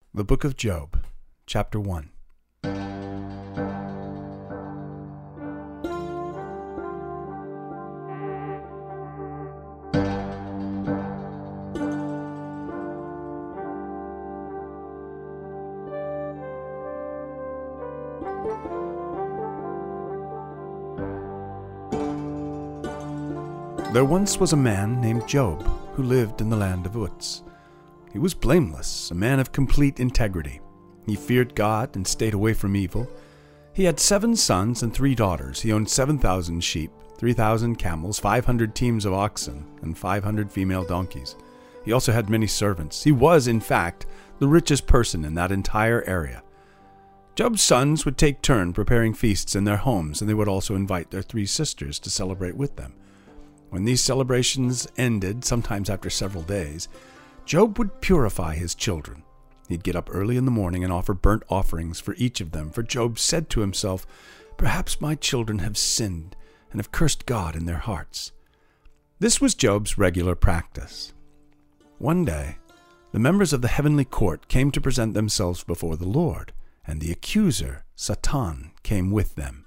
The Book of Job, Chapter 1. There once was a man named Job who lived in the land of Uz. He was blameless, a man of complete integrity. He feared God and stayed away from evil. He had 7 sons and 3 daughters. He owned 7,000 sheep, 3,000 camels, 500 teams of oxen, and 500 female donkeys. He also had many servants. He was, in fact, the richest person in that entire area. Job's sons would take turn preparing feasts in their homes, and they would also invite their 3 sisters to celebrate with them. When these celebrations ended, sometimes after several days, Job would purify his children. He'd get up early in the morning and offer burnt offerings for each of them, for Job said to himself, "Perhaps my children have sinned and have cursed God in their hearts." This was Job's regular practice. One day, the members of the heavenly court came to present themselves before the Lord, and the accuser, Satan, came with them.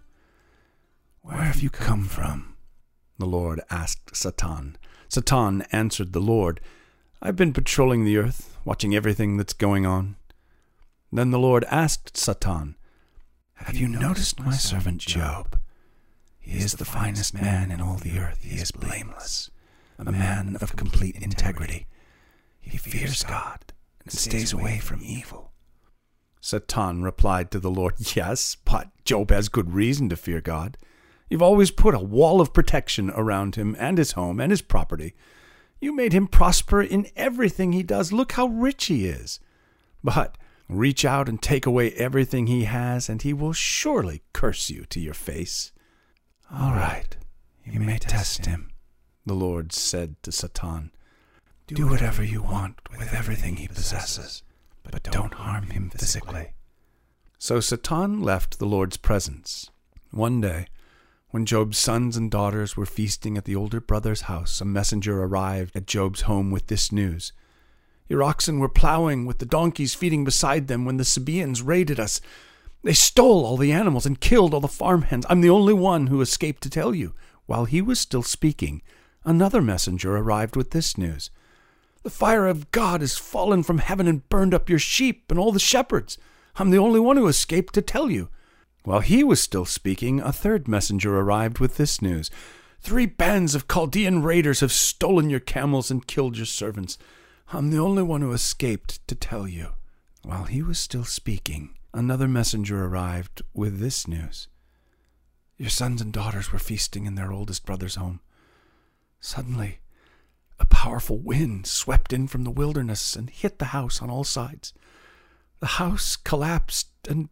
"Where have you come from?" the Lord asked Satan. Satan answered the Lord, "I've been patrolling the earth, watching everything that's going on." Then the Lord asked Satan, "Have you noticed my servant Job? He is the finest man in all the earth. He is blameless, a man of complete integrity. He fears God and stays away from evil." Satan replied to the Lord, "Yes, but Job has good reason to fear God. You've always put a wall of protection around him and his home and his property. You made him prosper in everything he does. Look how rich he is. But reach out and take away everything he has, and he will surely curse you to your face." "All right, you may test him," the Lord said to Satan. "Do whatever you want with everything he possesses, but don't harm him physically." So Satan left the Lord's presence. One day, when Job's sons and daughters were feasting at the older brother's house, a messenger arrived at Job's home with this news. "Your oxen were plowing with the donkeys feeding beside them when the Sabaeans raided us. They stole all the animals and killed all the farmhands. I'm the only one who escaped to tell you." While he was still speaking, another messenger arrived with this news. "The fire of God has fallen from heaven and burned up your sheep and all the shepherds. I'm the only one who escaped to tell you." While he was still speaking, a third messenger arrived with this news. "3 bands of Chaldean raiders have stolen your camels and killed your servants. I'm the only one who escaped to tell you." While he was still speaking, another messenger arrived with this news. "Your sons and daughters were feasting in their oldest brother's home. Suddenly, a powerful wind swept in from the wilderness and hit the house on all sides. The house collapsed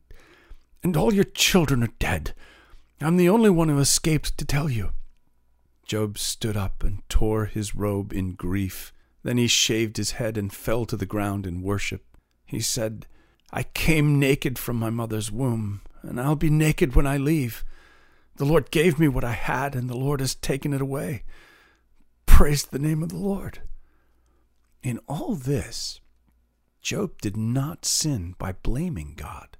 and all your children are dead. I'm the only one who escaped to tell you." Job stood up and tore his robe in grief. Then he shaved his head and fell to the ground in worship. He said, "I came naked from my mother's womb, and I'll be naked when I leave. The Lord gave me what I had, and the Lord has taken it away. Praise the name of the Lord." In all this, Job did not sin by blaming God.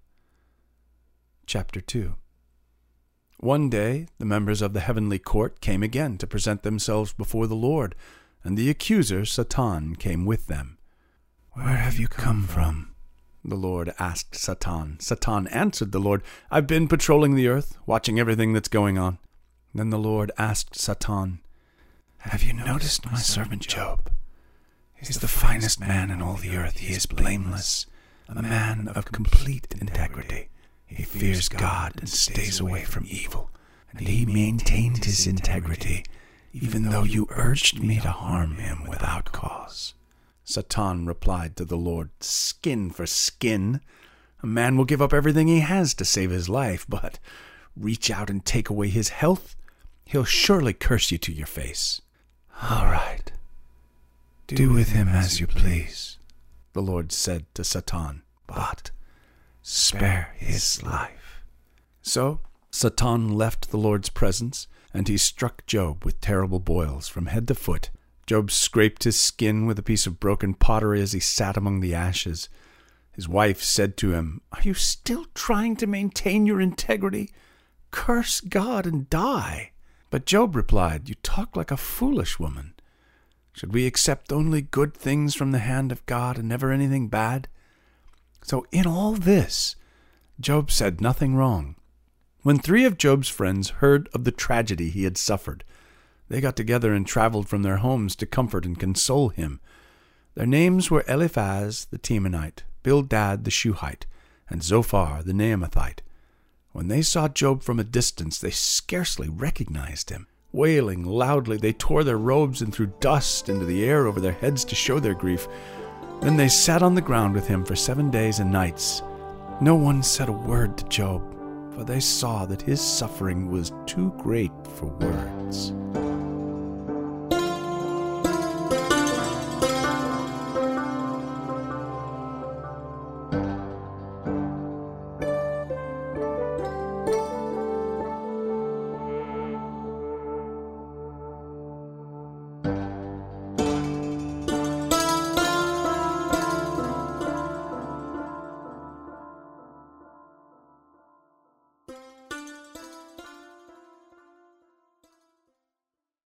Chapter 2. One day, the members of the heavenly court came again to present themselves before the Lord, and the accuser, Satan, came with them. "Where have you come from?" the Lord asked Satan. Satan answered the Lord, "I've been patrolling the earth, watching everything that's going on." Then the Lord asked Satan, "Have you noticed my servant Job? He's the finest man in all the earth. He is blameless, a man of complete integrity. He fears God and stays away from evil, and he maintained his integrity, even though you urged me to harm him without cause." Satan replied to the Lord, "Skin for skin. A man will give up everything he has to save his life, but reach out and take away his health, he'll surely curse you to your face." "All right, do with him as you please," the Lord said to Satan, "but spare his life." So Satan left the Lord's presence, and he struck Job with terrible boils from head to foot. Job scraped his skin with a piece of broken pottery as he sat among the ashes. His wife said to him, "Are you still trying to maintain your integrity? Curse God and die." But Job replied, "You talk like a foolish woman. Should we accept only good things from the hand of God and never anything bad?" So in all this, Job said nothing wrong. When 3 of Job's friends heard of the tragedy he had suffered, they got together and traveled from their homes to comfort and console him. Their names were Eliphaz the Temanite, Bildad the Shuhite, and Zophar the Naamathite. When they saw Job from a distance, they scarcely recognized him. Wailing loudly, they tore their robes and threw dust into the air over their heads to show their grief. Then they sat on the ground with him for 7 days and nights. No one said a word to Job, for they saw that his suffering was too great for words.